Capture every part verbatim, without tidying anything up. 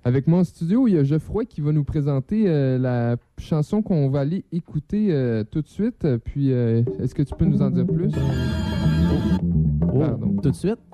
Avec moi en studio, il y a Geoffroy qui va nous présenter euh, la chanson qu'on va aller écouter euh, tout de suite. Puis, euh, est-ce que tu peux nous en dire plus? Oh, Pardon. Tout de suite?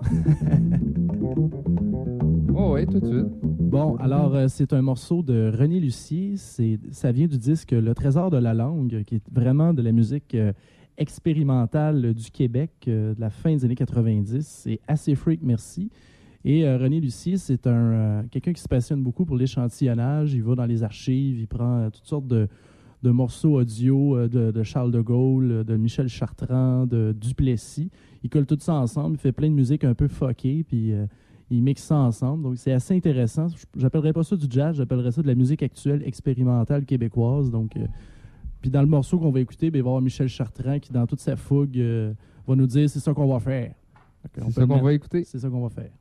Oh oui, tout de suite. Bon, alors, euh, c'est un morceau de René Lucier. C'est, ça vient du disque Le Trésor de la langue, qui est vraiment de la musique euh, expérimentale du Québec euh, de la fin des années quatre-vingt-dix. C'est assez freak, merci. Et euh, René Lucier, c'est un euh, quelqu'un qui se passionne beaucoup pour l'échantillonnage. Il va dans les archives, il prend euh, toutes sortes de, de morceaux audio euh, de, de Charles de Gaulle, de Michel Chartrand, de Duplessis. Il colle tout ça ensemble, il fait plein de musique un peu fuckée, puis euh, il mixe ça ensemble. Donc c'est assez intéressant. J'appellerais pas ça du jazz, j'appellerais ça de la musique actuelle expérimentale québécoise. Donc, euh, puis dans le morceau qu'on va écouter, ben, il va y avoir Michel Chartrand qui, dans toute sa fougue, euh, va nous dire c'est ça qu'on va faire. C'est ça qu'on va écouter. C'est ça qu'on va faire.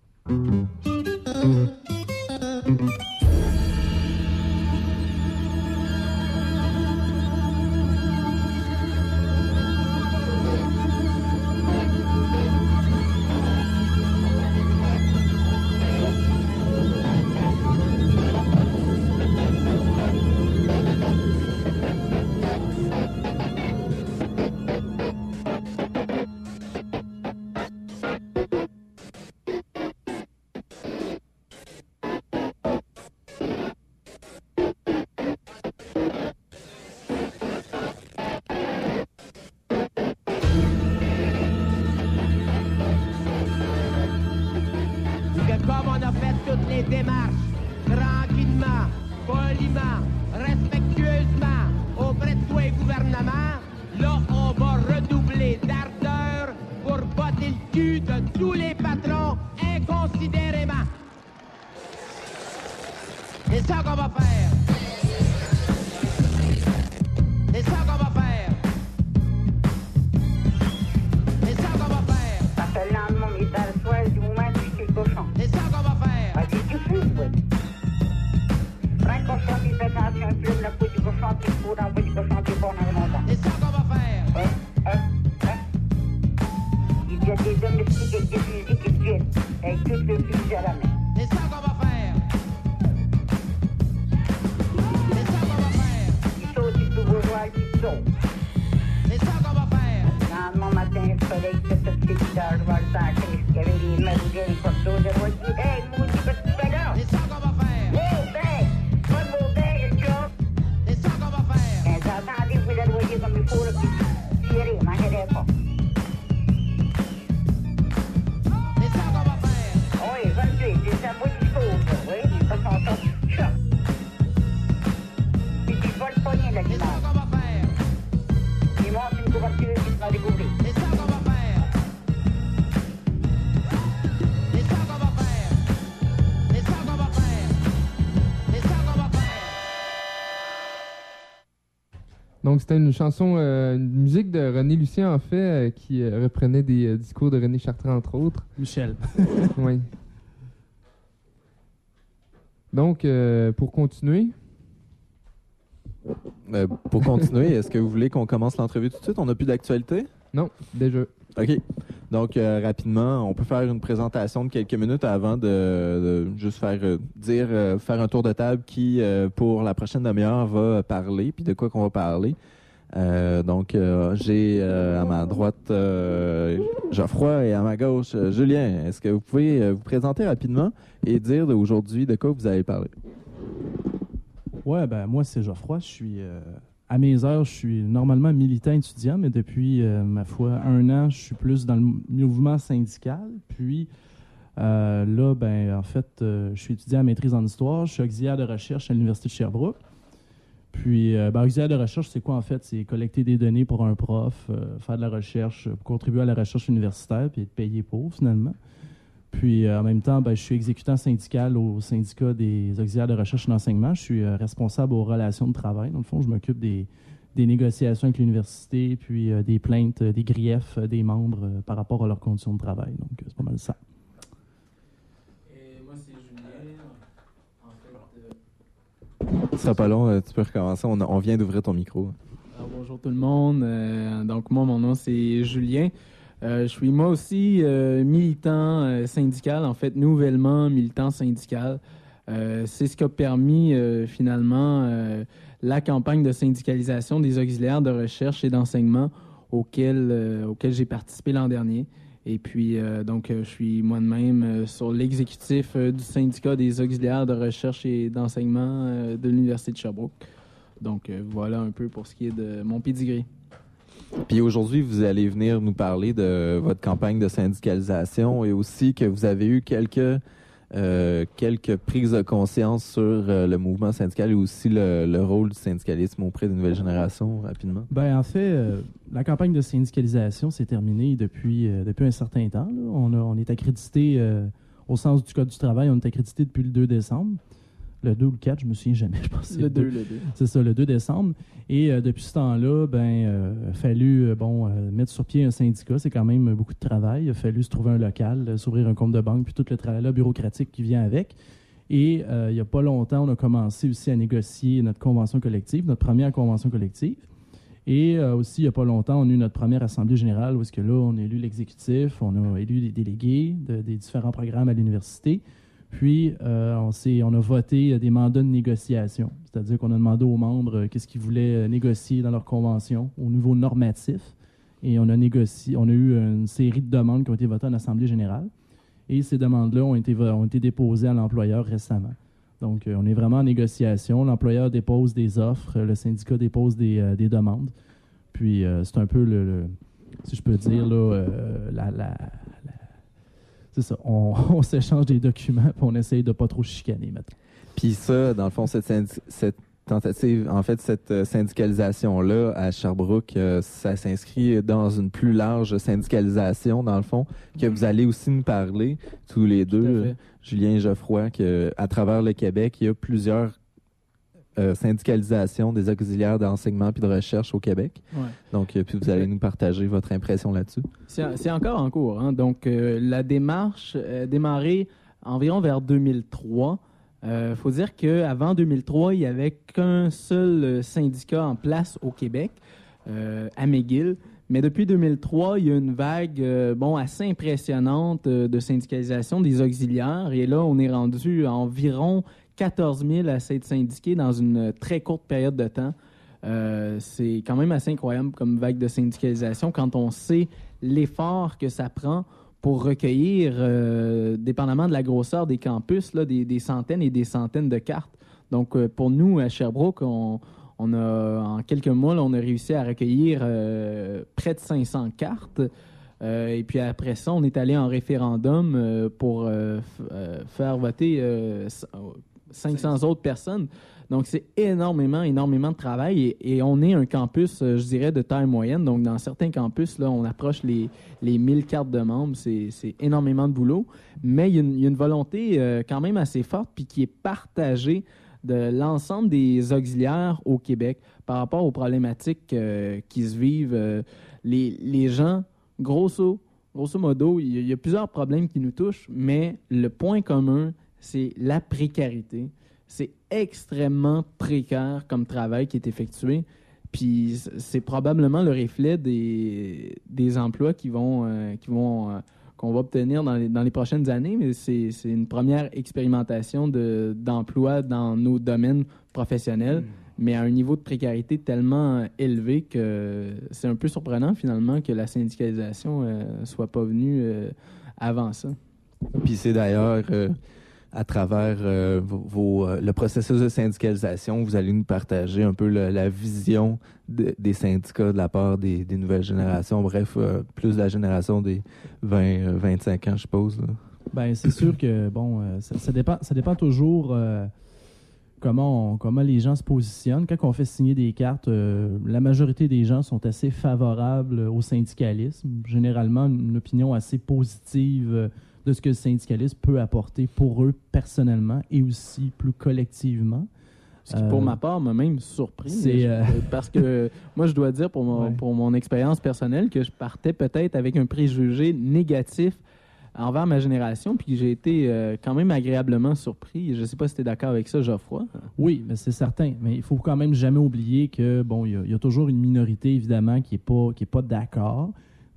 Donc, c'était une chanson, euh, une musique de René Lucien, en fait, euh, qui euh, reprenait des euh, discours de René Chartrand, entre autres. Michel. Oui. Donc, euh, pour continuer... Euh, pour continuer, est-ce que vous voulez qu'on commence l'entrevue tout de suite? On n'a plus d'actualité? Non, déjà. OK. Donc, euh, rapidement, on peut faire une présentation de quelques minutes avant de, de juste faire euh, dire, euh, faire un tour de table qui, euh, pour la prochaine demi-heure, va parler, puis de quoi qu'on va parler. Euh, donc, euh, j'ai euh, à ma droite euh, Geoffroy et à ma gauche euh, Julien. Est-ce que vous pouvez euh, vous présenter rapidement et dire aujourd'hui de quoi vous allez parler? Ouais, ben moi, c'est Geoffroy. Je suis... Euh... À mes heures, je suis normalement militant étudiant, mais depuis, euh, ma foi, un an, je suis plus dans le mouvement syndical. Puis euh, là, ben, en fait, euh, je suis étudiant à maîtrise en histoire. Je suis auxiliaire de recherche à l'Université de Sherbrooke. Puis, euh, ben, auxiliaire de recherche, c'est quoi en fait? C'est collecter des données pour un prof, euh, faire de la recherche, pour contribuer à la recherche universitaire, puis être payé pour, finalement. Puis, euh, en même temps, ben, je suis exécutant syndical au syndicat des auxiliaires de recherche et d'enseignement. Je suis euh, responsable aux relations de travail. Dans le fond, je m'occupe des, des négociations avec l'université, puis euh, des plaintes, euh, des griefs euh, des membres euh, par rapport à leurs conditions de travail. Donc, euh, c'est pas mal ça. Et moi, c'est Julien. En fait, euh... Ce sera pas long, euh, tu peux recommencer. On, a, on vient d'ouvrir ton micro. Alors, bonjour tout le monde. Euh, donc, moi, mon nom, c'est Julien. Euh, je suis moi aussi euh, militant euh, syndical, en fait, nouvellement militant syndical. Euh, c'est ce qui a permis euh, finalement euh, la campagne de syndicalisation des auxiliaires de recherche et d'enseignement auquel, euh, auquel j'ai participé l'an dernier. Et puis, euh, donc, euh, je suis moi-même euh, sur l'exécutif euh, du syndicat des auxiliaires de recherche et d'enseignement euh, de l'Université de Sherbrooke. Donc, euh, voilà un peu pour ce qui est de mon pedigree. Puis aujourd'hui, vous allez venir nous parler de votre campagne de syndicalisation et aussi que vous avez eu quelques, euh, quelques prises de conscience sur euh, le mouvement syndical et aussi le, le rôle du syndicalisme auprès des nouvelles générations, rapidement. Ben, en fait, euh, la campagne de syndicalisation s'est terminée depuis, euh, depuis un certain temps. Là. On, a, on est accrédité, euh, au sens du Code du travail, on est accrédité depuis le deux décembre. Le deux ou le quatre, je me souviens jamais, je pense que c'est Le deux, le le deux. C'est ça, le deux décembre. Et euh, depuis ce temps-là, ben, euh, il a fallu euh, bon, euh, mettre sur pied un syndicat. C'est quand même beaucoup de travail. Il a fallu se trouver un local, euh, s'ouvrir un compte de banque, puis tout le travail là, bureaucratique qui vient avec. Et euh, il n'y a pas longtemps, on a commencé aussi à négocier notre convention collective, notre première convention collective. Et euh, aussi, il n'y a pas longtemps, on a eu notre première assemblée générale où est-ce que là, on a élu l'exécutif, on a élu des délégués de, des différents programmes à l'université. Puis, euh, on, s'est, on a voté des mandats de négociation, c'est-à-dire qu'on a demandé aux membres euh, qu'est-ce qu'ils voulaient négocier dans leur convention au niveau normatif. Et on a négocié, on a eu une série de demandes qui ont été votées en Assemblée générale. Et ces demandes-là ont été, ont été déposées à l'employeur récemment. Donc, euh, on est vraiment en négociation. L'employeur dépose des offres, le syndicat dépose des, euh, des demandes. Puis, euh, c'est un peu, le, le, si je peux dire, là, euh, la... la C'est ça, on, on s'échange des documents et on essaye de pas trop chicaner maintenant. Puis ça, dans le fond, cette, syndi- cette tentative, en fait, cette syndicalisation-là à Sherbrooke, euh, ça s'inscrit dans une plus large syndicalisation, dans le fond, que vous allez aussi nous parler, tous les deux, euh, Julien et Geoffroy, qu'à travers le Québec, il y a plusieurs Euh, syndicalisation des auxiliaires d'enseignement puis de recherche au Québec. Ouais. Donc, euh, puis vous allez nous partager votre impression là-dessus. C'est, c'est encore en cours. Hein? Donc, euh, la démarche a démarré environ vers deux mille trois. Il euh, faut dire qu'avant deux mille trois, il n'y avait qu'un seul syndicat en place au Québec, euh, à McGill. Mais depuis deux mille trois, il y a une vague euh, bon, assez impressionnante euh, de syndicalisation des auxiliaires. Et là, on est rendu à environ quatorze mille à s'être syndiqués dans une très courte période de temps. Euh, c'est quand même assez incroyable comme vague de syndicalisation quand on sait l'effort que ça prend pour recueillir, euh, dépendamment de la grosseur des campus, là, des, des centaines et des centaines de cartes. Donc, euh, pour nous, à Sherbrooke, on, on a, en quelques mois, là, on a réussi à recueillir euh, près de cinq cents cartes. Euh, et puis après ça, on est allé en référendum euh, pour euh, f- euh, faire voter euh, cinq cents autres personnes. Donc, c'est énormément, énormément de travail. Et, et on est un campus, euh, je dirais, de taille moyenne. Donc, dans certains campus, là, on approche les, les mille cartes de membres. C'est, c'est énormément de boulot. Mais il y a une, il y a une volonté euh, quand même assez forte puis qui est partagée de l'ensemble des auxiliaires au Québec par rapport aux problématiques euh, qui se vivent. Euh, les, les gens, grosso, grosso modo, il y, a, il y a plusieurs problèmes qui nous touchent, mais le point commun, c'est la précarité. C'est extrêmement précaire comme travail qui est effectué. Puis c'est probablement le reflet des, des emplois qui vont, euh, qui vont, euh, qu'on va obtenir dans les, dans les prochaines années, mais c'est, c'est une première expérimentation de, d'emploi dans nos domaines professionnels, mmh. mais à un niveau de précarité tellement élevé que c'est un peu surprenant finalement que la syndicalisation ne euh, soit pas venue euh, avant ça. Puis c'est d'ailleurs... Euh... à travers euh, vos, vos, euh, le processus de syndicalisation, vous allez nous partager un peu le, la vision de, des syndicats de la part des, des nouvelles générations, bref, euh, plus de la génération des vingt à vingt-cinq ans, je suppose. Là. Ben, c'est sûr que, bon, euh, ça, ça, dépend, ça dépend toujours euh, comment, on, comment les gens se positionnent. Quand on fait signer des cartes, euh, la majorité des gens sont assez favorables au syndicalisme, généralement une opinion assez positive euh, de ce que le syndicalisme peut apporter pour eux personnellement et aussi plus collectivement. Ce qui, pour euh, ma part, m'a même surpris. C'est, euh... Parce que moi, je dois dire pour mon, ouais. pour mon expérience personnelle que je partais peut-être avec un préjugé négatif envers ma génération, puis que j'ai été euh, quand même agréablement surpris. Je ne sais pas si tu es d'accord avec ça, Geoffroy. Oui, mais c'est certain. Mais il faut quand même jamais oublier que bon, il y, y a toujours une minorité, évidemment, qui n'est pas, qui est pas d'accord.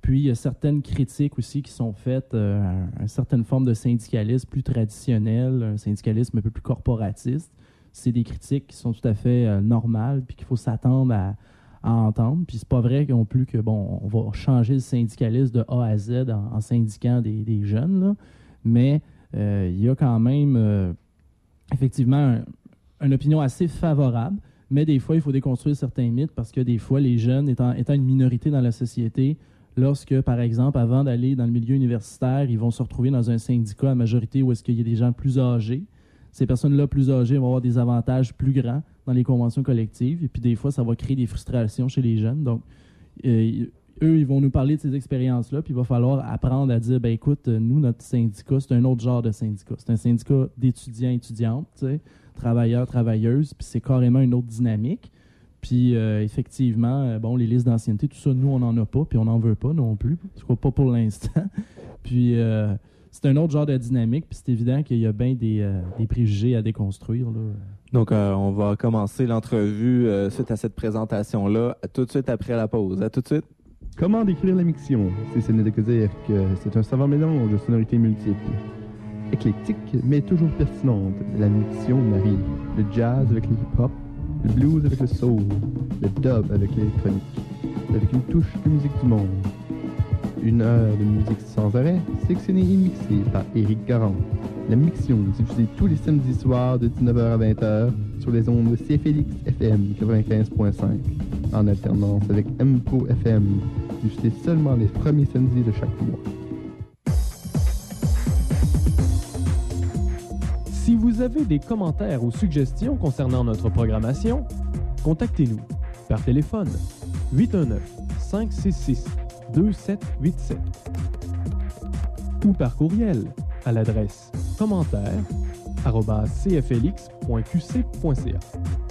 Puis, il y a certaines critiques aussi qui sont faites euh, à une certaine forme de syndicalisme plus traditionnel, un syndicalisme un peu plus corporatiste. C'est des critiques qui sont tout à fait euh, normales puis qu'il faut s'attendre à, à entendre. Puis, c'est pas vrai non plus que, bon, on va changer le syndicalisme de A à Z en, en syndiquant des, des jeunes, là. Mais euh, il y a quand même, euh, effectivement, un, une opinion assez favorable. Mais des fois, il faut déconstruire certains mythes parce que des fois, les jeunes, étant, étant une minorité dans la société, lorsque, par exemple, avant d'aller dans le milieu universitaire, ils vont se retrouver dans un syndicat à majorité où est-ce qu'il y a des gens plus âgés, ces personnes-là plus âgées vont avoir des avantages plus grands dans les conventions collectives. Et puis, des fois, ça va créer des frustrations chez les jeunes. Donc, euh, eux, ils vont nous parler de ces expériences-là, puis il va falloir apprendre à dire, ben écoute, nous, notre syndicat, c'est un autre genre de syndicat. C'est un syndicat d'étudiants, étudiantes, tu sais, travailleurs, travailleuses, puis c'est carrément une autre dynamique. Puis euh, effectivement, euh, bon, les listes d'ancienneté, tout ça, nous, on n'en a pas, puis on n'en veut pas non plus. Je crois pas pour l'instant. Puis euh, c'est un autre genre de dynamique, puis c'est évident qu'il y a bien des, euh, des préjugés à déconstruire, là. Donc, euh, on va commencer l'entrevue euh, suite à cette présentation-là, tout de suite après la pause. À tout de suite. Comment décrire la miction? Si ce n'est que dire que c'est un savant mélange de sonorités multiples. Éclectique, mais toujours pertinente, la miction marie le jazz avec le hip-hop, le blues avec le soul, le dub avec l'électronique, avec une touche de musique du monde. Une heure de musique sans arrêt, sélectionnée et mixée par Éric Garand. La miction diffusée tous les samedis soirs de dix-neuf heures à vingt heures sur les ondes de C F L X F M quatre-vingt-quinze point cinq, en alternance avec M P O F M, diffusée seulement les premiers samedis de chaque mois. Si vous avez des commentaires ou suggestions concernant notre programmation, contactez-nous par téléphone huit un neuf, cinq six six, deux sept huit sept ou par courriel à l'adresse commentaires arobase c f l x point q c point c a.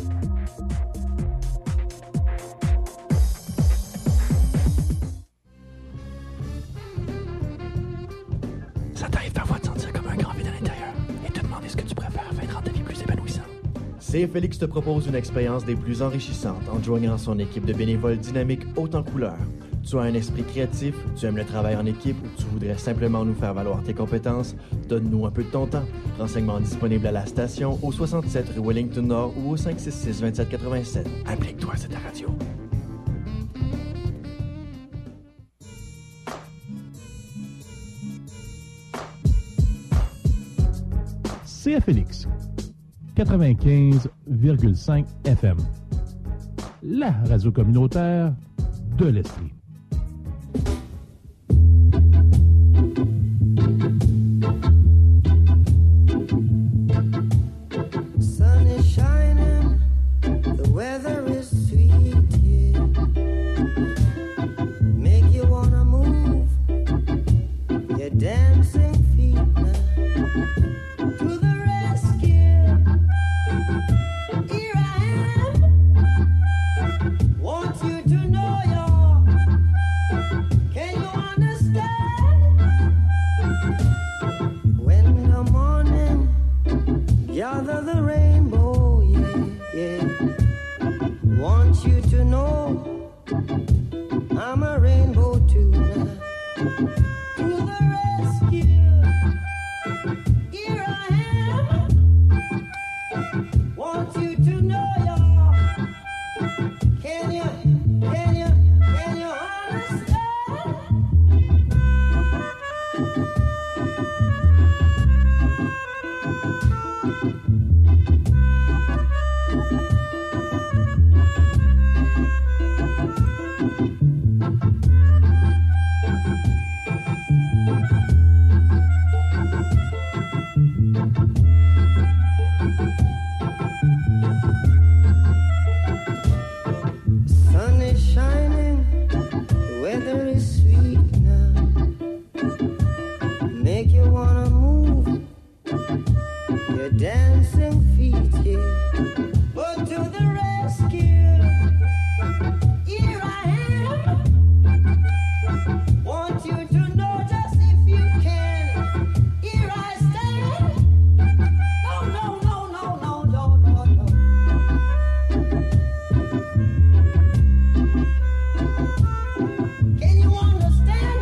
Ça t'arrive parfois de sentir comme un grand vide à l'intérieur et te demander ce que tu préfères afin de rendre ta vie plus épanouissante. C F L X te propose une expérience des plus enrichissantes en joignant son équipe de bénévoles dynamiques haute en couleurs. Tu as un esprit créatif, tu aimes le travail en équipe ou tu voudrais simplement nous faire valoir tes compétences, donne-nous un peu de ton temps. Renseignements disponibles à la station au soixante-sept rue Wellington Nord ou au cinq six six, vingt-sept quatre-vingt-sept. Implique-toi, c'est ta radio. C F L X quatre-vingt-quinze virgule cinq F M, la radio communautaire de l'Estrie. Sun is shining, the weather is sweet, yeah. Make you wanna move your dancing feet now. To the rescue, here I am. Want you to know you're, can you understand? When the morning gather the rainbow, yeah, yeah. Want you to know I'm a rainbow too now. To the rescue, here I am. Want you to know you're, can you, can you, can you understand? Sun is shining, the weather is sweet now. Make you wanna move your dancing feet, yeah. But to the rescue, here I am. Want you to know just if you can, here I stand. No, no, no, no, no, no, no, no. Can you understand?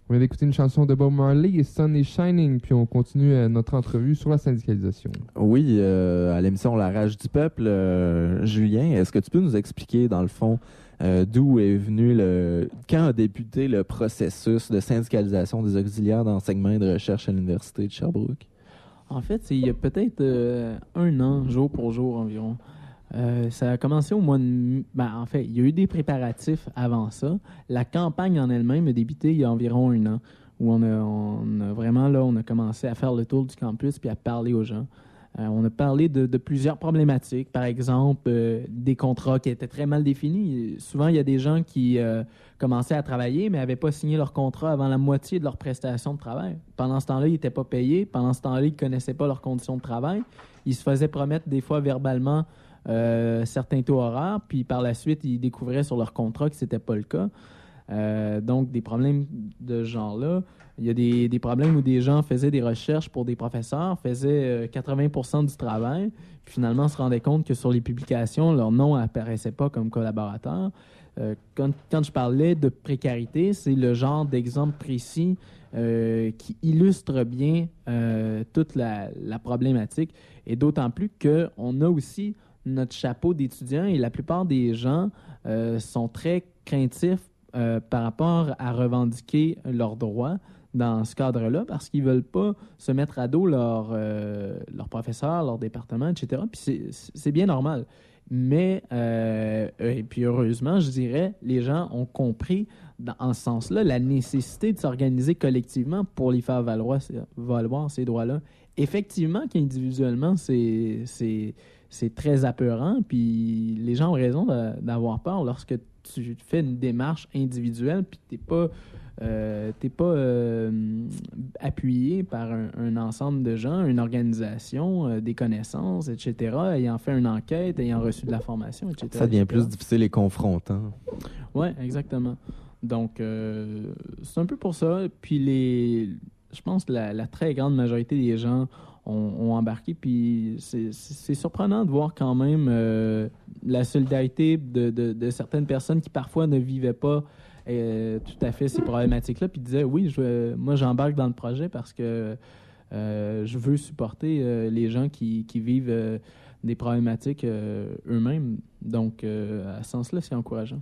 On vient d'écouter une chanson de Bob Marley et Sun is Shining, puis on continue euh, notre entrevue sur la syndicalisation. Oui, euh, à l'émission La Rage du Peuple, euh, Julien, est-ce que tu peux nous expliquer, dans le fond, euh, d'où est venu le... quand a débuté le processus de syndicalisation des auxiliaires d'enseignement et de recherche à l'Université de Sherbrooke? En fait, c'est il y a peut-être euh, un an, jour pour jour environ. Euh, ça a commencé au mois de... Ben, en fait, il y a eu des préparatifs avant ça. La campagne en elle-même a débuté il y a environ un an, où on a, on a vraiment, là, on a commencé à faire le tour du campus puis à parler aux gens. Euh, on a parlé de, de plusieurs problématiques. Par exemple, euh, des contrats qui étaient très mal définis. Souvent, il y a des gens qui euh, commençaient à travailler, mais n'avaient pas signé leur contrat avant la moitié de leur prestation de travail. Pendant ce temps-là, ils n'étaient pas payés. Pendant ce temps-là, ils ne connaissaient pas leurs conditions de travail. Ils se faisaient promettre des fois verbalement Euh, certains taux horaires, puis par la suite, ils découvraient sur leur contrat que ce n'était pas le cas. Euh, donc, des problèmes de ce genre-là. Il y a des, des problèmes où des gens faisaient des recherches pour des professeurs, faisaient euh, quatre-vingts pour cent du travail, puis finalement se rendaient compte que sur les publications, leur nom n'apparaissait pas comme collaborateur. Euh, quand, quand je parlais de précarité, c'est le genre d'exemple précis euh, qui illustre bien euh, toute la, la problématique, et d'autant plus qu'on a aussi notre chapeau d'étudiants et la plupart des gens euh, sont très craintifs euh, par rapport à revendiquer leurs droits dans ce cadre-là parce qu'ils ne veulent pas se mettre à dos leurs euh, leur professeurs, leur département, et cetera. Puis c'est, c'est bien normal. Mais, euh, et puis heureusement, je dirais, les gens ont compris dans, en ce sens-là la nécessité de s'organiser collectivement pour les faire valoir, valoir ces droits-là. Effectivement qu'individuellement, c'est... c'est c'est très apeurant, puis les gens ont raison de, d'avoir peur lorsque tu fais une démarche individuelle, puis tu n'es pas, euh, t'es pas euh, appuyé par un, un ensemble de gens, une organisation, euh, des connaissances, et cetera, ayant fait une enquête, ayant reçu de la formation, et cetera. Ça devient et cetera. plus difficile et confrontant. Oui, exactement. Donc, euh, c'est un peu pour ça. Puis, les, je pense que la, la très grande majorité des gens ont, ont embarqué. Puis, c'est, c'est, c'est surprenant de voir quand même euh, la solidarité de, de, de certaines personnes qui parfois ne vivaient pas euh, tout à fait ces problématiques-là. Puis disaient, oui, je, moi, j'embarque dans le projet parce que euh, je veux supporter euh, les gens qui, qui vivent euh, des problématiques euh, eux-mêmes. Donc, euh, à ce sens-là, c'est encourageant.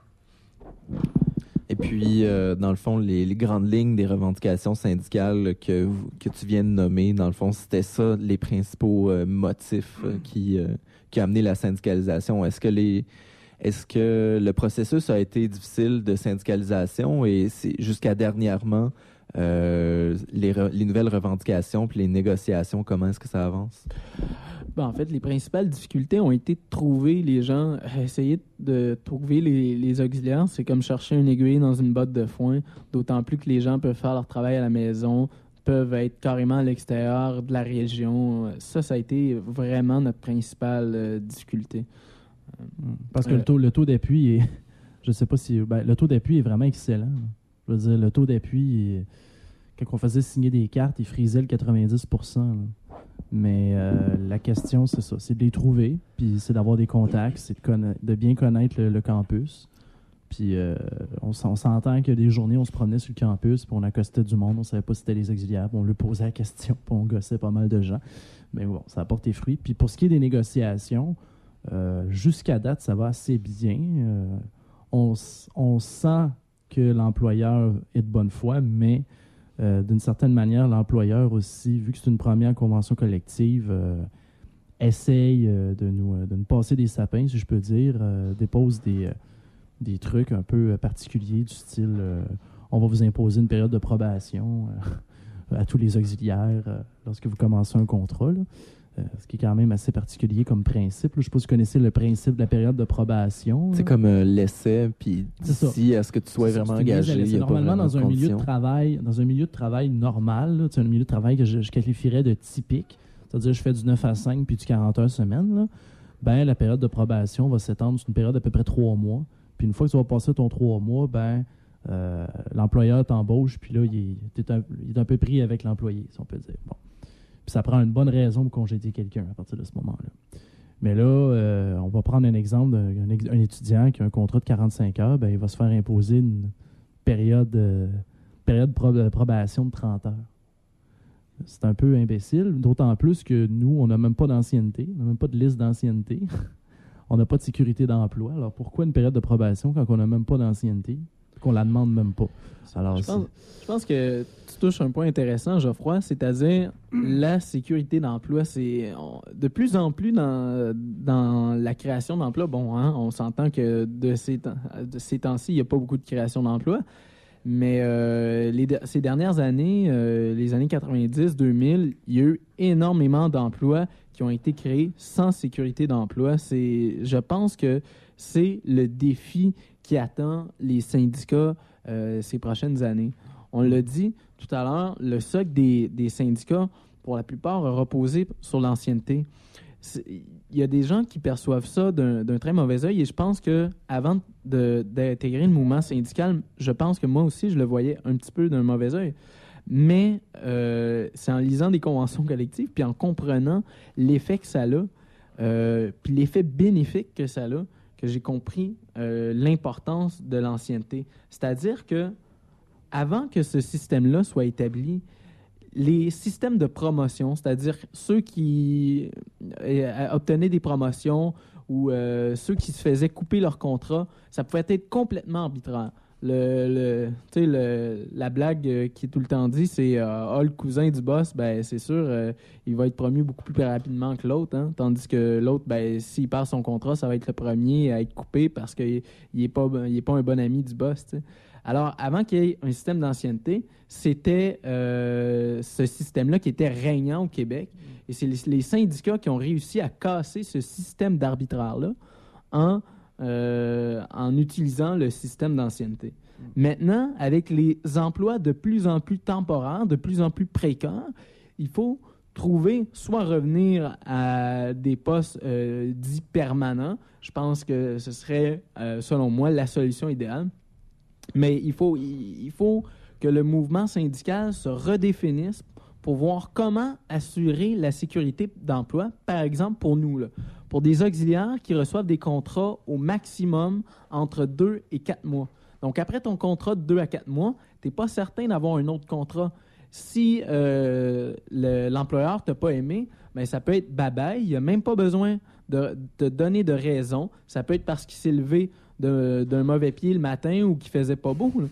Et puis, euh, dans le fond, les, les grandes lignes des revendications syndicales que, que tu viens de nommer, dans le fond, c'était ça, les principaux euh, motifs euh, qui, euh, qui ont amené la syndicalisation. Est-ce que, les, est-ce que le processus a été difficile de syndicalisation et c'est jusqu'à dernièrement, euh, les, re, les nouvelles revendications puis les négociations, comment est-ce que ça avance? Ben, en fait, les principales difficultés ont été de trouver les gens, essayer de trouver les, les auxiliaires. C'est comme chercher une aiguille dans une botte de foin, d'autant plus que les gens peuvent faire leur travail à la maison, peuvent être carrément à l'extérieur de la région. Ça, ça a été vraiment notre principale euh, difficulté. Parce que euh, le taux, le taux d'appui est... Je sais pas si... Ben, le taux d'appui est vraiment excellent. Je veux dire, le taux d'appui, est, quand on faisait signer des cartes, il frisait le quatre-vingt-dix pour cent. Là. Mais euh, la question, c'est ça, c'est de les trouver, puis c'est d'avoir des contacts, c'est de, conna- de bien connaître le, le campus. Puis euh, on, on s'entend que des journées, on se promenait sur le campus, puis on accostait du monde, on savait pas si c'était les auxiliaires, puis on lui posait la question, puis on gossait pas mal de gens. Mais bon, ça a porté fruit. Puis pour ce qui est des négociations, euh, jusqu'à date, ça va assez bien. Euh, on, on sent que l'employeur est de bonne foi, mais Euh, d'une certaine manière, l'employeur aussi, vu que c'est une première convention collective, euh, essaye euh, de, nous, euh, de nous passer des sapins, si je peux dire, euh, dépose des, euh, des trucs un peu particuliers du style euh, on va vous imposer une période de probation euh, à tous les auxiliaires euh, lorsque vous commencez un contrat, là. Euh, ce qui est quand même assez particulier comme principe. Là. Je ne sais pas si vous connaissez le principe de la période de probation. C'est comme euh, l'essai, puis d'ici à ce que tu sois c'est vraiment c'est engagé. C'est normalement dans un milieu de travail, dans un milieu de travail normal, là, un milieu de travail que je, je qualifierais de typique, c'est-à-dire je fais du neuf à cinq puis du quarante heures semaine, là, ben, la période de probation va s'étendre sur une période d'à peu près trois mois. Puis une fois que tu vas passer ton trois mois, ben, euh, l'employeur t'embauche, puis là, il est, un, il est un peu pris avec l'employé, si on peut dire. Bon. Puis ça prend une bonne raison pour congédier quelqu'un à partir de ce moment-là. Mais là, euh, on va prendre un exemple d'un ex- un étudiant qui a un contrat de quarante-cinq heures, ben, il va se faire imposer une période, euh, période de prob- probation de trente heures. C'est un peu imbécile, d'autant plus que nous, on n'a même pas d'ancienneté, on n'a même pas de liste d'ancienneté. On n'a pas de sécurité d'emploi. Alors, pourquoi une période de probation quand on n'a même pas d'ancienneté, qu'on la demande même pas? Alors, je, pense, je pense que tu touches un point intéressant, Geoffroy, c'est-à-dire la sécurité d'emploi. C'est on, de plus en plus dans, dans la création d'emplois. Bon, hein, on s'entend que de ces, temps, de ces temps-ci, il n'y a pas beaucoup de création d'emplois. Mais euh, les, ces dernières années, euh, les années quatre-vingt-dix deux mille, il y a eu énormément d'emplois qui ont été créés sans sécurité d'emploi. C'est, je pense que c'est le défi qui attend les syndicats euh, ces prochaines années. On l'a dit tout à l'heure, le socle des, des syndicats, pour la plupart, a reposé sur l'ancienneté. Il y a des gens qui perçoivent ça d'un, d'un très mauvais œil et je pense que avant de, d'intégrer le mouvement syndical, je pense que moi aussi, je le voyais un petit peu d'un mauvais œil. Mais euh, c'est en lisant des conventions collectives puis en comprenant l'effet que ça a, euh, puis l'effet bénéfique que ça a, que j'ai compris euh, l'importance de l'ancienneté. C'est-à-dire que avant que ce système-là soit établi, les systèmes de promotion, c'est-à-dire ceux qui euh, obtenaient des promotions ou euh, ceux qui se faisaient couper leur contrat, ça pouvait être complètement arbitraire. Le, le, tu sais, le, la blague euh, qui est tout le temps dit, c'est euh, « Ah, le cousin du boss, ben, c'est sûr, euh, il va être promu beaucoup plus rapidement que l'autre. Hein? » Tandis que l'autre, ben, s'il perd son contrat, ça va être le premier à être coupé parce qu'il n'est pas, il est pas un bon ami du boss. T'sais. Alors, avant qu'il y ait un système d'ancienneté, c'était euh, ce système-là qui était régnant au Québec. Et c'est les, les syndicats qui ont réussi à casser ce système d'arbitraire-là en... Euh, en utilisant le système d'ancienneté. Maintenant, avec les emplois de plus en plus temporaires, de plus en plus précaires, il faut trouver, soit revenir à des postes euh, dits permanents. Je pense que ce serait, euh, selon moi, la solution idéale. Mais il faut, il faut que le mouvement syndical se redéfinisse pour voir comment assurer la sécurité d'emploi, par exemple pour nous, là. Pour des auxiliaires qui reçoivent des contrats au maximum entre deux et quatre mois. Donc, après ton contrat de deux à quatre mois, tu n'es pas certain d'avoir un autre contrat. Si euh, le, l'employeur ne t'a pas aimé, bien, ça peut être bye-bye. Il n'y a même pas besoin de te donner de raison. Ça peut être parce qu'il s'est levé de, d'un mauvais pied le matin ou qu'il ne faisait pas beau.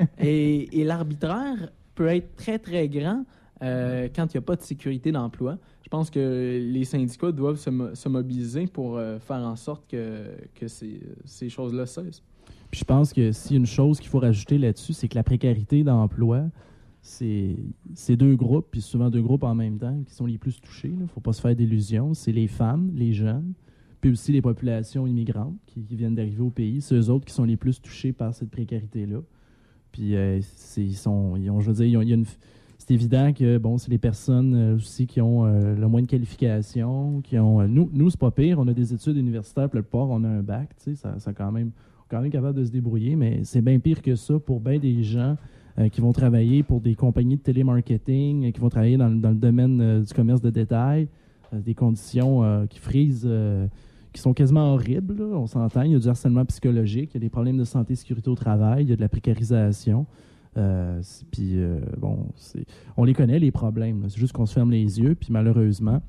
et, et l'arbitraire peut être très, très grand euh, quand il n'y a pas de sécurité d'emploi. Je pense que les syndicats doivent se, mo- se mobiliser pour euh, faire en sorte que, que ces, ces choses-là cessent. Puis je pense que s'il y a une chose qu'il faut rajouter là-dessus, c'est que la précarité d'emploi, c'est, c'est deux groupes, puis souvent deux groupes en même temps, qui sont les plus touchés. Il ne faut pas se faire d'illusions. C'est les femmes, les jeunes, puis aussi les populations immigrantes qui, qui viennent d'arriver au pays. C'est eux autres qui sont les plus touchés par cette précarité-là. Puis euh, c'est, ils sont, ils ont, je veux dire, ils ont, il y a une... C'est évident que bon, c'est les personnes euh, aussi qui ont euh, le moins de qualifications, qui ont. Euh, nous, nous, c'est pas pire. On a des études universitaires, pour la plupart, on a un bac, tu sais, ça, ça quand même, quand même capable de se débrouiller, mais c'est bien pire que ça pour bien des gens euh, qui vont travailler pour des compagnies de télémarketing, euh, qui vont travailler dans, dans le domaine euh, du commerce de détail, euh, des conditions euh, qui frisent, euh, qui sont quasiment horribles. Là, on s'entend. Il y a du harcèlement psychologique, il y a des problèmes de santé et sécurité au travail, il y a de la précarisation. Euh, puis euh, bon, c'est, on les connaît les problèmes. Là. C'est juste qu'on se ferme les yeux. Puis malheureusement,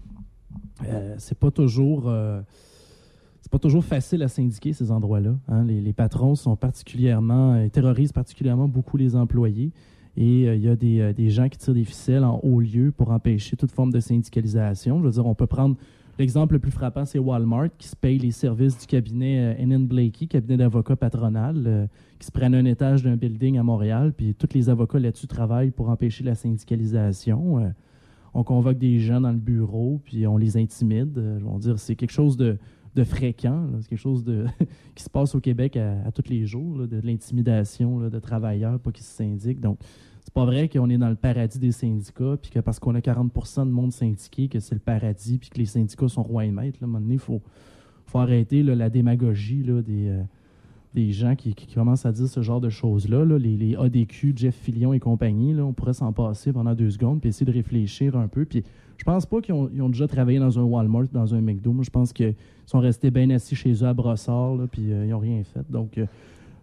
euh, c'est pas toujours, euh, c'est pas toujours facile à syndiquer ces endroits-là. Hein. Les, les patrons sont particulièrement euh, terrorisent particulièrement beaucoup les employés. Et il euh, y a des, euh, des gens qui tirent des ficelles en haut lieu pour empêcher toute forme de syndicalisation. Je veux dire, on peut prendre l'exemple le plus frappant, c'est Walmart qui se paye les services du cabinet euh, N N Blakey, cabinet d'avocats patronal, euh, qui se prennent un étage d'un building à Montréal, puis tous les avocats là-dessus travaillent pour empêcher la syndicalisation. Euh, on convoque des gens dans le bureau, puis on les intimide. Euh, je veux dire, c'est quelque chose de, de fréquent, là. C'est quelque chose de qui se passe au Québec à, à tous les jours, là, de, de l'intimidation là, de travailleurs, pas qu'ils se syndiquent. Donc, c'est pas vrai qu'on est dans le paradis des syndicats, puis que parce qu'on a quarante pour cent de monde syndiqué, que c'est le paradis, puis que les syndicats sont rois et maîtres. Là, à un moment donné, il faut, faut arrêter là, la démagogie là, des, euh, des gens qui, qui commencent à dire ce genre de choses-là. Là, les, les A D Q, Jeff Fillion et compagnie, là, on pourrait s'en passer pendant deux secondes, puis essayer de réfléchir un peu. Puis je pense pas qu'ils ont, ils ont déjà travaillé dans un Walmart, dans un McDo. Moi, je pense qu'ils sont restés bien assis chez eux à Brossard, là, puis euh, ils n'ont rien fait. Donc, euh,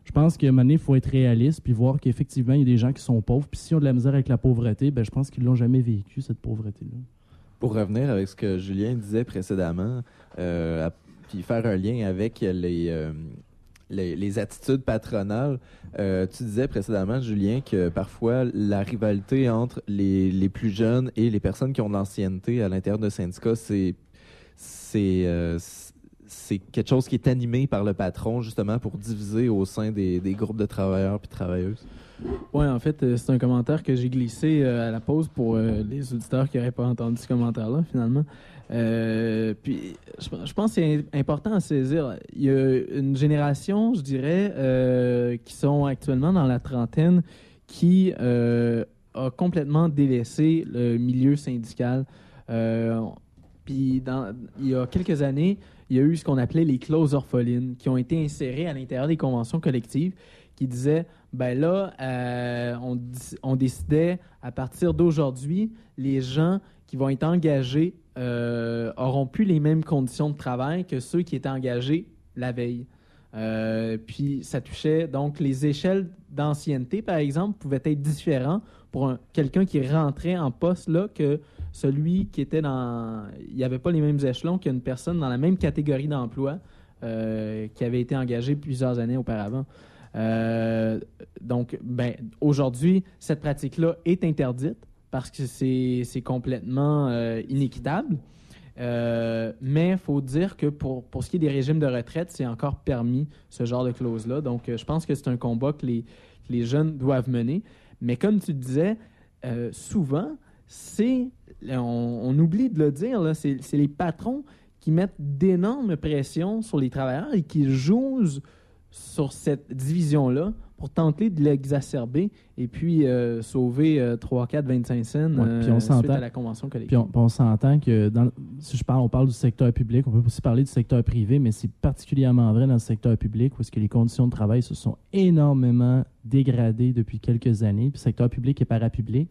je pense qu'à un moment donné, il faut être réaliste puis voir qu'effectivement, il y a des gens qui sont pauvres. Puis s'ils ont de la misère avec la pauvreté, ben, je pense qu'ils ne l'ont jamais vécu, cette pauvreté-là. Pour revenir avec ce que Julien disait précédemment, euh, à- puis faire un lien avec les, euh, les, les attitudes patronales, euh, tu disais précédemment, Julien, que parfois la rivalité entre les, les plus jeunes et les personnes qui ont de l'ancienneté à l'intérieur de syndicats, c'est, c'est, euh, c'est quelque chose qui est animé par le patron, justement, pour diviser au sein des, des groupes de travailleurs et de travailleuses. Oui, en fait, euh, c'est un commentaire que j'ai glissé euh, à la pause pour euh, les auditeurs qui n'auraient pas entendu ce commentaire-là, finalement. Euh, puis, je, je pense que c'est important à saisir. Il y a une génération, je dirais, euh, qui sont actuellement dans la trentaine, qui euh, a complètement délaissé le milieu syndical. Euh, puis, dans, il y a quelques années, il y a eu ce qu'on appelait les clauses orphelines, qui ont été insérées à l'intérieur des conventions collectives, qui disaient, ben là, euh, on, on décidait, à partir d'aujourd'hui, les gens qui vont être engagés euh, auront plus les mêmes conditions de travail que ceux qui étaient engagés la veille. Euh, puis ça touchait, donc les échelles d'ancienneté, par exemple, pouvaient être différentes pour un, quelqu'un qui rentrait en poste là que celui qui était dans... Il n'y avait pas les mêmes échelons qu'une personne dans la même catégorie d'emploi euh, qui avait été engagée plusieurs années auparavant. Euh, donc, ben, aujourd'hui, cette pratique-là est interdite parce que c'est, c'est complètement euh, inéquitable. Euh, mais il faut dire que pour, pour ce qui est des régimes de retraite, c'est encore permis, ce genre de clause-là. Donc, euh, je pense que c'est un combat que les, que les jeunes doivent mener. Mais comme tu disais, euh, souvent, c'est, on, on oublie de le dire, là, c'est, c'est les patrons qui mettent d'énormes pressions sur les travailleurs et qui jouent sur cette division-là pour tenter de l'exacerber et puis euh, sauver euh, trois, quatre, vingt-cinq cents Ouais, euh, puis on suite s'entend- à la convention collective. Puis on, puis on s'entend que, dans, si je parle, on parle du secteur public, on peut aussi parler du secteur privé, mais c'est particulièrement vrai dans le secteur public où est-ce que les conditions de travail se sont énormément dégradées depuis quelques années. Puis le secteur public et parapublic.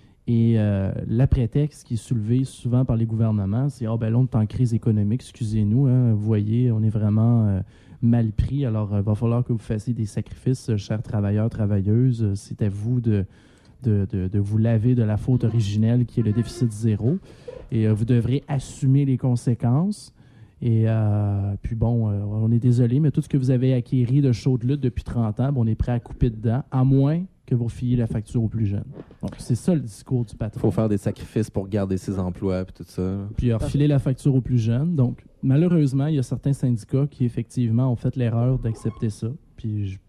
Et euh, la prétexte qui est soulevée souvent par les gouvernements, c'est « Ah, ben là, on est en crise économique, excusez-nous, hein, vous voyez, on est vraiment euh, mal pris, alors il euh, va falloir que vous fassiez des sacrifices, euh, chers travailleurs, travailleuses. Euh, C'est à vous de, de, de, de vous laver de la faute originelle qui est le déficit zéro. Et euh, vous devrez assumer les conséquences. Et euh, puis bon, euh, on est désolé, mais tout ce que vous avez acquéri de chaude lutte depuis trente ans, ben, on est prêt à couper dedans, à moins que vous refiez la facture aux plus jeunes. Donc, c'est ça le discours du Il patron. faut faire des sacrifices pour garder ses emplois et tout ça. Puis refiler la facture aux plus jeunes. Donc, malheureusement, il y a certains syndicats qui, effectivement, ont fait l'erreur d'accepter ça. Puis, je,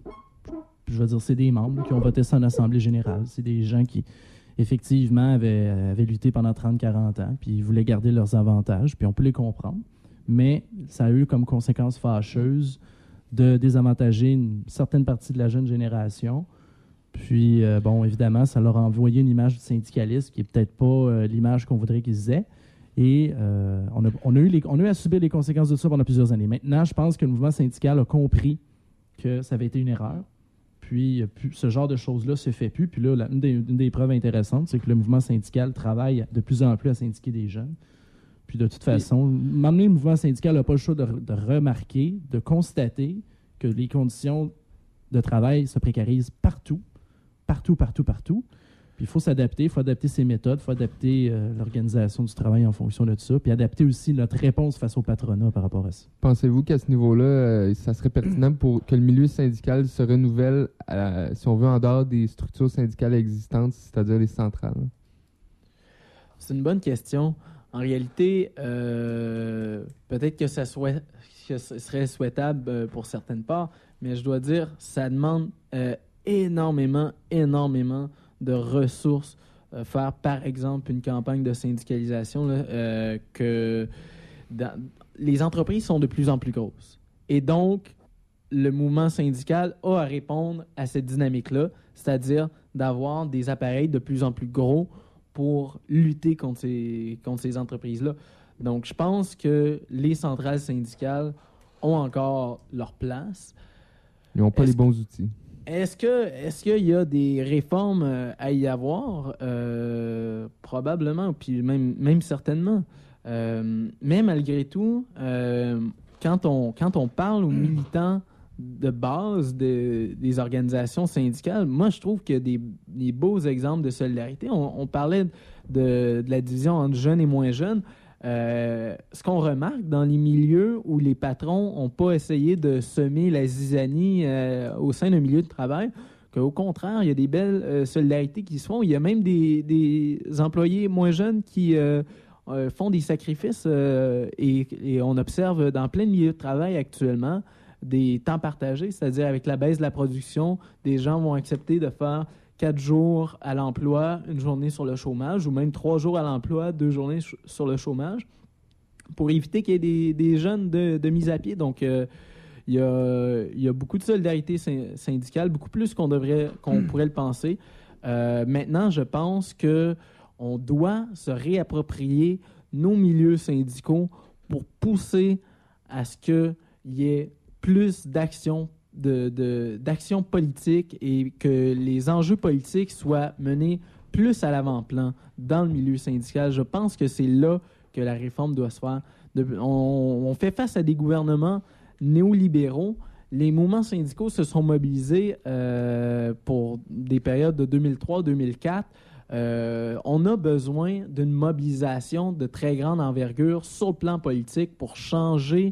je veux dire, c'est des membres qui ont voté ça en Assemblée générale. C'est des gens qui, effectivement, avaient, avaient lutté pendant trente à quarante ans, puis ils voulaient garder leurs avantages, puis on peut les comprendre. Mais ça a eu comme conséquence fâcheuse de désavantager une certaine partie de la jeune génération. Puis, euh, bon, évidemment, ça leur a envoyé une image du syndicaliste qui n'est peut-être pas euh, l'image qu'on voudrait qu'ils aient. Et euh, on, a, on, a eu les, on a eu à subir les conséquences de ça pendant plusieurs années. Maintenant, je pense que le mouvement syndical a compris que ça avait été une erreur. Puis, puis ce genre de choses-là ne se fait plus. Puis là, la, une, des, une des preuves intéressantes, c'est que le mouvement syndical travaille de plus en plus à syndiquer des jeunes. Puis de toute façon, m'amener le mouvement syndical n'a pas le choix de, de remarquer, de constater que les conditions de travail se précarisent partout. Partout, partout, partout. Puis il faut s'adapter, il faut adapter ses méthodes, il faut adapter euh, l'organisation du travail en fonction de tout ça, puis adapter aussi notre réponse face au patronat par rapport à ça. Pensez-vous qu'à ce niveau-là, euh, ça serait pertinent pour que le milieu syndical se renouvelle, euh, si on veut, en dehors des structures syndicales existantes, c'est-à-dire les centrales? C'est une bonne question. En réalité, euh, peut-être que ça soit, que ce serait souhaitable euh, pour certaines parts, mais je dois dire, ça demande euh, énormément, énormément de ressources. Euh, faire, par exemple, une campagne de syndicalisation, là, euh, que dans, les entreprises sont de plus en plus grosses. Et donc, le mouvement syndical a à répondre à cette dynamique-là, c'est-à-dire d'avoir des appareils de plus en plus gros pour lutter contre ces, contre ces entreprises-là. Donc, je pense que les centrales syndicales ont encore leur place. Ils n'ont pas Est-ce les bons outils. Est-ce que est-ce qu'il y a des réformes euh, à y avoir? Euh, probablement, puis même, même certainement. Euh, mais malgré tout, euh, quand, on, quand on parle aux militants de base de, des organisations syndicales, moi, je trouve qu'il y a des, des beaux exemples de solidarité. On, on parlait de, de la division entre jeunes et moins jeunes. Euh, ce qu'on remarque dans les milieux où les patrons n'ont pas essayé de semer la zizanie euh, au sein d'un milieu de travail, qu'au contraire, il y a des belles euh, solidarités qui se font. Il y a même des, des employés moins jeunes qui euh, euh, font des sacrifices euh, et, et on observe dans plein de milieux de travail actuellement des temps partagés, c'est-à-dire avec la baisse de la production, des gens vont accepter de faire quatre jours à l'emploi, une journée sur le chômage, ou même trois jours à l'emploi, deux journées ch- sur le chômage, pour éviter qu'il y ait des, des jeunes de, de mise à pied. Donc, euh, il y a, il y a beaucoup de solidarité syn- syndicale, beaucoup plus qu'on devrait, qu'on mmh. pourrait le penser. Euh, maintenant, je pense que on doit se réapproprier nos milieux syndicaux pour pousser à ce qu'il y ait plus d'actions De, de, d'action politique et que les enjeux politiques soient menés plus à l'avant-plan dans le milieu syndical. Je pense que c'est là que la réforme doit se faire. De, on, on fait face à des gouvernements néolibéraux. Les mouvements syndicaux se sont mobilisés euh, pour des périodes de deux mille trois à deux mille quatre. Euh, on a besoin d'une mobilisation de très grande envergure sur le plan politique pour changer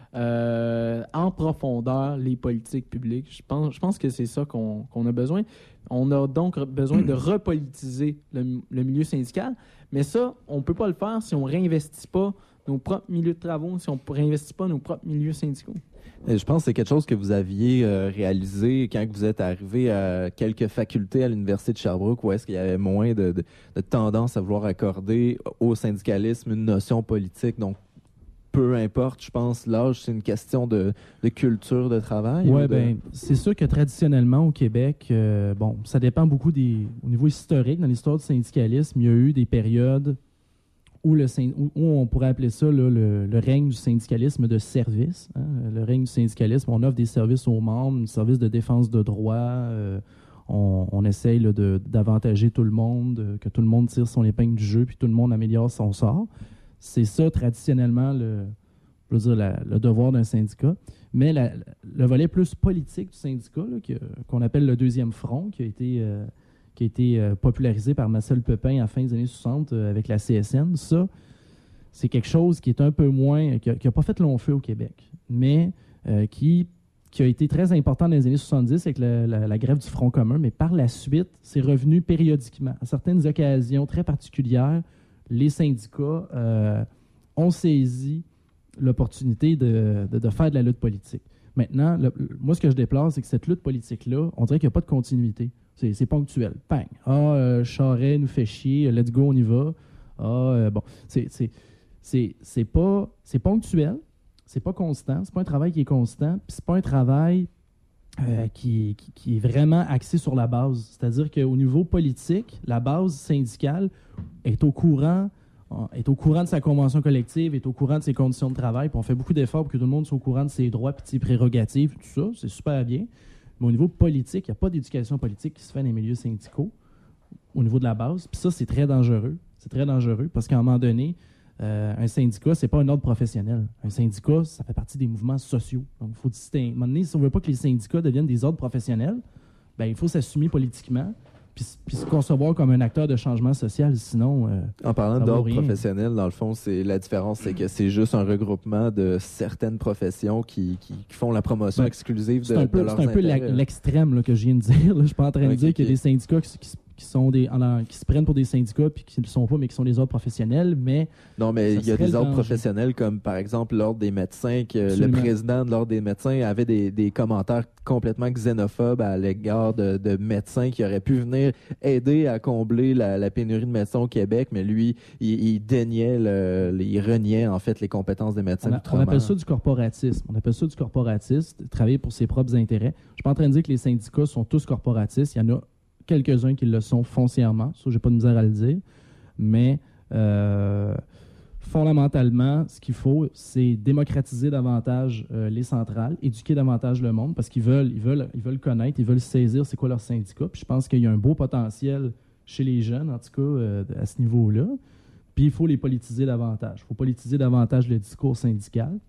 Euh, en profondeur les politiques publiques. Je pense, je pense que c'est ça qu'on, qu'on a besoin. On a donc besoin de repolitiser le, le milieu syndical, mais ça, on ne peut pas le faire si on ne réinvestit pas nos propres milieux de travaux, si on ne réinvestit pas nos propres milieux syndicaux. Et je pense que c'est quelque chose que vous aviez euh, réalisé quand vous êtes arrivé à quelques facultés à l'Université de Sherbrooke, où est-ce qu'il y avait moins de, de, de tendance à vouloir accorder au syndicalisme une notion politique. Donc, peu importe, je pense, l'âge, c'est une question de, de culture de travail. Oui, de... bien, c'est sûr que traditionnellement, au Québec, euh, bon, ça dépend beaucoup des... Au niveau historique, dans l'histoire du syndicalisme, il y a eu des périodes où, le, où, où on pourrait appeler ça là, le, le règne du syndicalisme de service. Hein? Le règne du syndicalisme, on offre des services aux membres, des services de défense de droits, euh, on, on essaye là, de, d'avantager tout le monde, que tout le monde tire son épingle du jeu, puis tout le monde améliore son sort. C'est ça, traditionnellement, le, je veux dire, la, le devoir d'un syndicat. Mais la, le volet plus politique du syndicat, là, que, qu'on appelle le deuxième front, qui a été, euh, qui a été euh, popularisé par Marcel Pepin à la fin des années soixante euh, avec la C S N, ça, c'est quelque chose qui est un peu moins, qui n'a pas fait long feu au Québec, mais euh, qui, qui a été très important dans les années soixante-dix avec la, la, la grève du Front commun, mais par la suite, c'est revenu périodiquement. À certaines occasions très particulières, les syndicats euh, ont saisi l'opportunité de, de, de faire de la lutte politique. Maintenant, le, moi, ce que je déplore, c'est que cette lutte politique-là, on dirait qu'il n'y a pas de continuité. C'est, c'est ponctuel. Bang! Ah, euh, Charest nous fait chier, let's go, on y va. Ah, euh, bon. C'est, c'est, c'est, c'est pas... C'est ponctuel, c'est pas constant, c'est pas un travail qui est constant, puis c'est pas un travail euh, qui, qui, qui est vraiment axé sur la base. C'est-à-dire qu'au niveau politique, la base syndicale est au courant, est au courant de sa convention collective, est au courant de ses conditions de travail, puis on fait beaucoup d'efforts pour que tout le monde soit au courant de ses droits et de ses prérogatives, tout ça, c'est super bien. Mais au niveau politique, il n'y a pas d'éducation politique qui se fait dans les milieux syndicaux, au niveau de la base, puis ça, c'est très dangereux. C'est très dangereux parce qu'à un moment donné, euh, un syndicat, c'est pas un ordre professionnel. Un syndicat, ça fait partie des mouvements sociaux. Donc, il faut distinguer. À un moment donné, si on ne veut pas que les syndicats deviennent des ordres professionnels, ben, il faut s'assumer politiquement, puis, puis se concevoir comme un acteur de changement social, sinon... Euh, en parlant d'ordre professionnel, dans le fond, c'est la différence, c'est que c'est juste un regroupement de certaines professions qui, qui, qui font la promotion ben, exclusive de, un peu, de leurs C'est un peu intérêts. l'extrême là, que je viens de dire. Là. Je ne suis pas en train de okay, dire qu'il y a okay. des syndicats qui, qui, qui, sont des, en, qui se prennent pour des syndicats puis qui ne le sont pas, mais qui sont des ordres professionnels, mais... Non, mais il y a des ordres professionnels comme, par exemple, l'Ordre des médecins, que Absolument. Le président de l'Ordre des médecins avait des, des commentaires complètement xénophobes à l'égard de, de médecins qui auraient pu venir aider à combler la, la pénurie de médecins au Québec, mais lui, il, il déniait, le, il reniait, en fait, les compétences des médecins. On, a, on appelle ça du corporatisme. On appelle ça du corporatisme, travailler pour ses propres intérêts. Je ne suis pas en train de dire que les syndicats sont tous corporatistes. Il y en a quelques-uns qui le sont foncièrement. Ça, j'ai pas de misère à le dire. Mais euh, fondamentalement, ce qu'il faut, c'est démocratiser davantage euh, les centrales, éduquer davantage le monde, parce qu'ils veulent, ils veulent, ils veulent connaître, ils veulent saisir c'est quoi leur syndicat. Puis je pense qu'il y a un beau potentiel chez les jeunes, en tout cas, euh, à ce niveau-là. Puis il faut les politiser davantage. Il faut politiser davantage le discours syndical.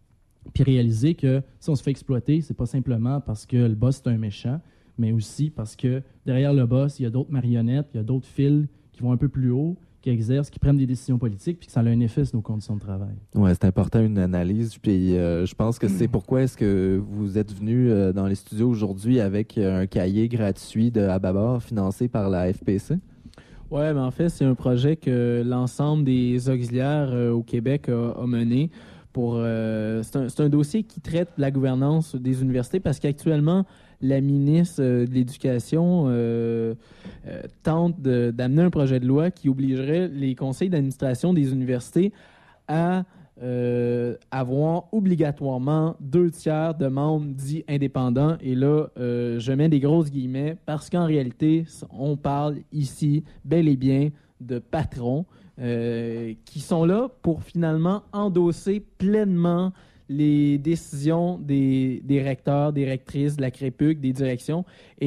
puis réaliser que si on se fait exploiter, c'est pas simplement parce que le boss est un méchant, mais aussi parce que derrière le boss, il y a d'autres marionnettes, il y a d'autres fils qui vont un peu plus haut, qui exercent, qui prennent des décisions politiques, puis que ça a un effet sur nos conditions de travail. Oui, c'est important une analyse. Puis euh, je pense que c'est pourquoi est-ce que vous êtes venu euh, dans les studios aujourd'hui avec euh, un cahier gratuit de Ababar financé par la F P C. Oui, mais en fait, c'est un projet que l'ensemble des auxiliaires euh, au Québec a, a mené. Pour, euh, c'est, un, c'est un dossier qui traite la gouvernance des universités parce qu'actuellement, la ministre de l'Éducation euh, euh, tente de, d'amener un projet de loi qui obligerait les conseils d'administration des universités à euh, avoir obligatoirement deux tiers de membres dits indépendants. Et là, euh, je mets des grosses guillemets parce qu'en réalité, on parle ici bel et bien de patrons euh, qui sont là pour finalement endosser pleinement les décisions des, des recteurs, des rectrices, de la Crépuc, des directions.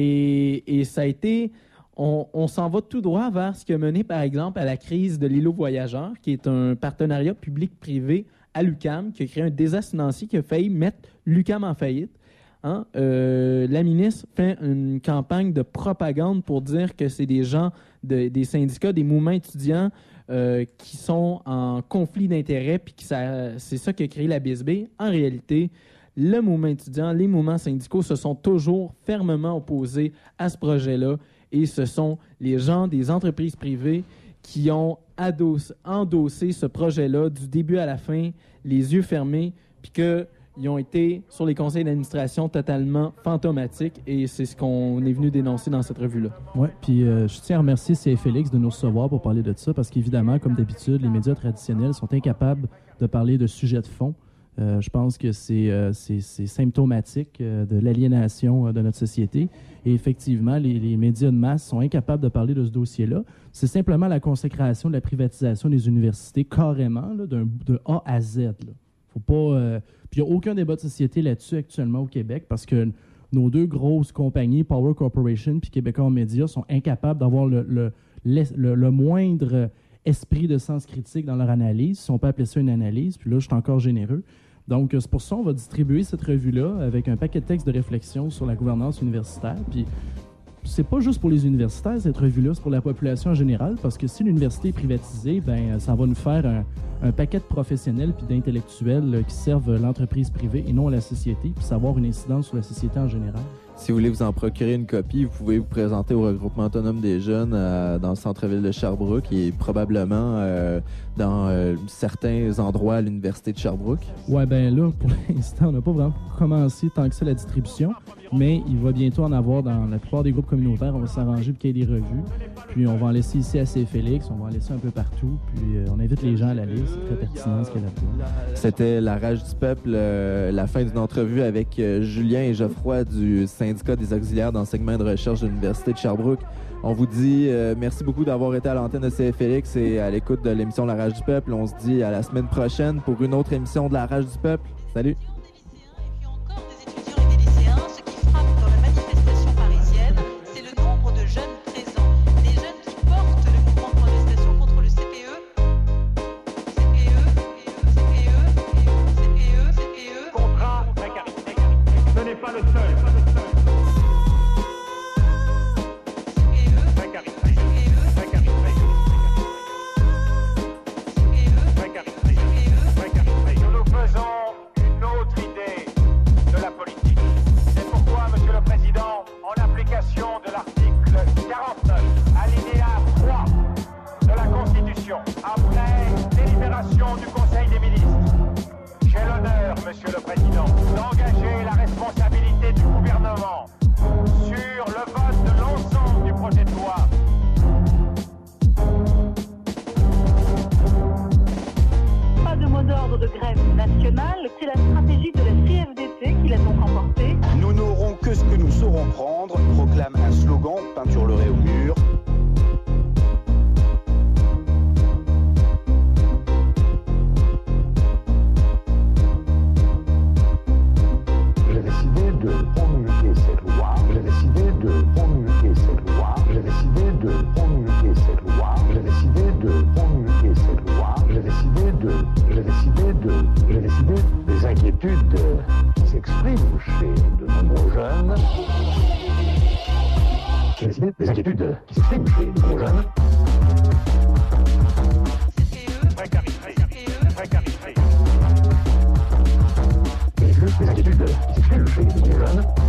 Et, et ça a été... On, on s'en va tout droit vers ce qui a mené, par exemple, à la crise de l'îlot voyageur, qui est un partenariat public-privé à l'U Q A M, qui a créé un désastre financier qui a failli mettre l'U Q A M en faillite. Hein? Euh, la ministre fait une campagne de propagande pour dire que c'est des gens, de, des syndicats, des mouvements étudiants Euh, qui sont en conflit d'intérêts, puis que ça, c'est ça qui a créé la B S B. En réalité, le mouvement étudiant, les mouvements syndicaux se sont toujours fermement opposés à ce projet-là, et ce sont les gens des entreprises privées qui ont ados- endossé ce projet-là du début à la fin, les yeux fermés, puis qu'ils ont été sur les conseils d'administration totalement fantomatiques, et c'est ce qu'on est venu dénoncer dans cette revue-là. Oui, puis euh, je tiens à remercier C F L X de nous recevoir pour parler de ça, parce qu'évidemment, comme d'habitude, les médias traditionnels sont incapables de parler de sujets de fond. Euh, je pense que c'est, euh, c'est, c'est symptomatique euh, de l'aliénation euh, de notre société. Et effectivement, les, les médias de masse sont incapables de parler de ce dossier-là. C'est simplement la consécration de la privatisation des universités, carrément, là, d'un, de A à Z. Là. Faut pas... Euh, Puis il n'y a aucun débat de société là-dessus actuellement au Québec parce que nos deux grosses compagnies, Power Corporation et Québécois Média, sont incapables d'avoir le, le, le, le moindre esprit de sens critique dans leur analyse, si on peut appeler ça une analyse. Puis là, je suis encore généreux. Donc, c'est pour ça qu'on va distribuer cette revue-là avec un paquet de textes de réflexion sur la gouvernance universitaire. Puis c'est pas juste pour les universitaires, cette revue-là, c'est pour la population en général, parce que si l'université est privatisée, ben ça va nous faire un, un paquet de professionnels puis d'intellectuels là, qui servent l'entreprise privée et non la société, puis ça va avoir une incidence sur la société en général. Si vous voulez vous en procurer une copie, vous pouvez vous présenter au regroupement autonome des jeunes euh, dans le centre-ville de Sherbrooke et probablement euh, dans euh, certains endroits à l'université de Sherbrooke. Ouais, ben là, pour l'instant, on n'a pas vraiment commencé tant que ça la distribution, mais il va bientôt en avoir dans la plupart des groupes communautaires. On va s'arranger pour qu'il y ait des revues, puis on va en laisser ici à C F L X, on va en laisser un peu partout, puis euh, on invite les gens à la lire, c'est très pertinent ce qu'il y a là-dedans. C'était La Rage du Peuple, euh, la fin d'une entrevue avec euh, Julien et Geoffroy du syndicat des auxiliaires d'enseignement et de recherche de l'Université de Sherbrooke. On vous dit euh, merci beaucoup d'avoir été à l'antenne de C F L X et à l'écoute de l'émission La Rage du Peuple. On se dit à la semaine prochaine pour une autre émission de La Rage du Peuple. Salut! J'ai décidé des inquiétudes ici des inquiétudes qui s'expriment chez nos jeunes. Des inquiétudes qui s'expriment chez nos jeunes.